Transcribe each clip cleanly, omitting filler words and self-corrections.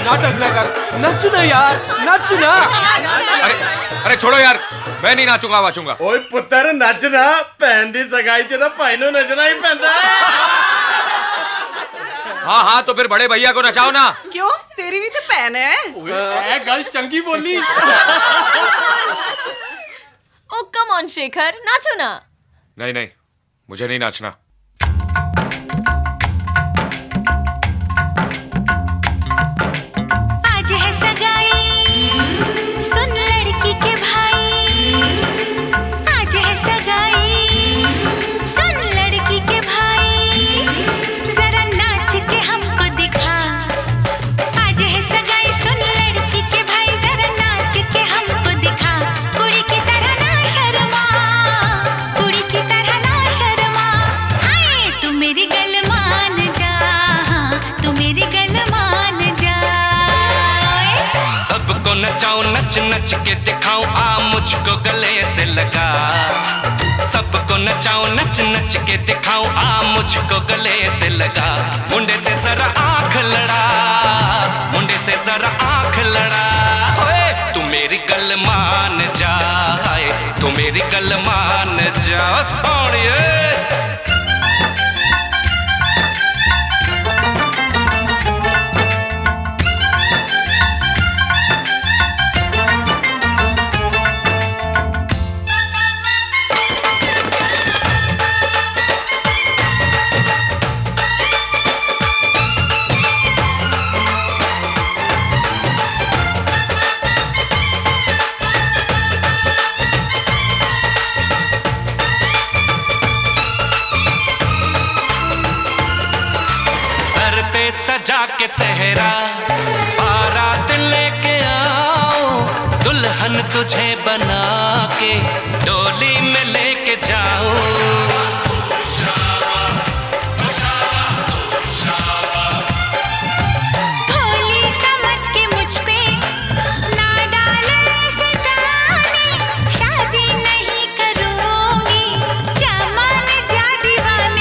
नाटक न कर, नच ना यार, नच ना। अरे छोड़ो यार, मैं नहीं नाचूंगा वाचूंगा। ओए पुत्र नचना, भैन दी सगाई च तो भाई नूं नचना ही पैंदा। हाँ हाँ तो फिर बड़े भैया को नचाओ ना। क्यों, तेरी भी तो भैन है। गल चंगी बोली। ओ कम ऑन शेखर, नाचो ना। नहीं नहीं, मुझे नहीं नाचना। आज है सगाई, सुन लड़की के भाई। आज है सगाई, सुन लड़की के भाई। जरा नाच के हमको दिखा। आज है सगाई, सुन लड़की के भाई। जरा नाच के हमको दिखा। कुड़ी की तरह ना शर्मा, कुड़ी की तरह ना शर्मा। हाय तू मेरी गल मान जा, तू मेरी गल मान जा। सबको नचाऊं, नच नच के दिखाऊं, आ मुझको गले से लगा। सबको नचाऊं, नच नच के दिखाऊं, आ मुझको गले से लगा। मुंडे से जरा आंख लड़ा, मुंडे से जरा आंख लड़ा। ओए तू मेरी गल मान जा, तू मेरी गल मान जा सोनिए। सजा के सहरा बारात लेके आओ, दुल्हन तुझे बना के डोली में लेके जाओ। भोली समझ के मुझ पे ना डाले ऐसे ताने। शादी नहीं करूंगी, जमान जा दीवाने।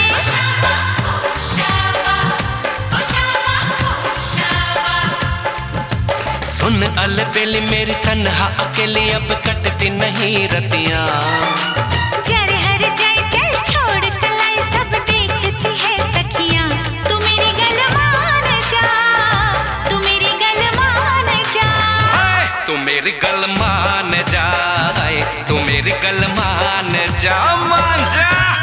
सुन अलबेली मेरी तन्हा अकेली, अब कटती नहीं रतियां। जर हर जाए चल छोड़ कलाई, सब देखती है सखियां। तू मेरी गल मान जा, तू मेरी गल मान जा। तू मेरी गल मान जा, तू मेरी गल मान जा, मान जा।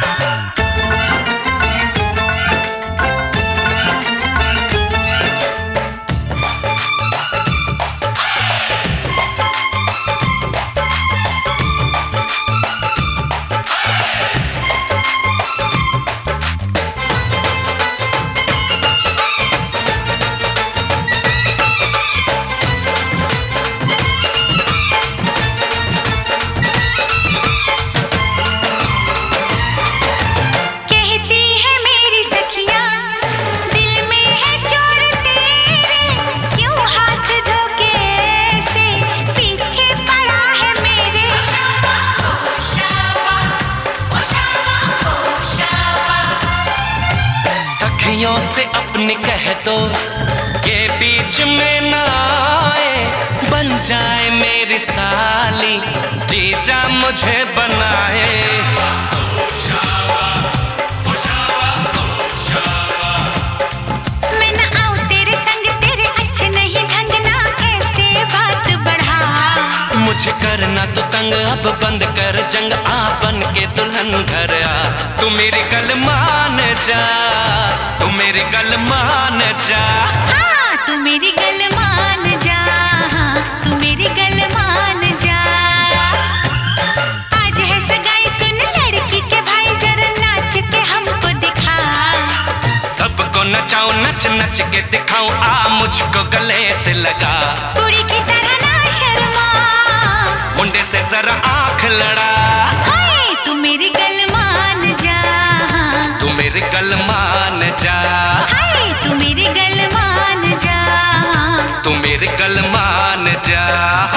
से अपने कह दो ये बीच में ना आए, बन जाए मेरी साली, जीजा मुझे बनाए। मैं ना आऊं तेरे संग, तेरे अच्छे नहीं ढंग, ना ऐसे बात बढ़ा। मुझे करना तो तंग, अब बंद कर जंग, आ बन के दुल्हन घर आ। तू मेरी गल मान जा, तू मेरी गल मान जा। हाँ तू मेरी गल मान जा, हाँ तू मेरी गल मान जा। आज है सगाई, सुन लड़की के भाई, जरा नाच के हमको दिखा। सबको नचाऊं, नच नच के दिखाऊं, आ मुझको गले से लगा। कुड़ी की तरह ना शर्मा, मुंडे से जरा आंख लड़ा। हाय तू मेरी गल मान जा, तू मेरी गल मान जा। हाय तू मेरी गल मान जा, तू मेरी गल मान जा।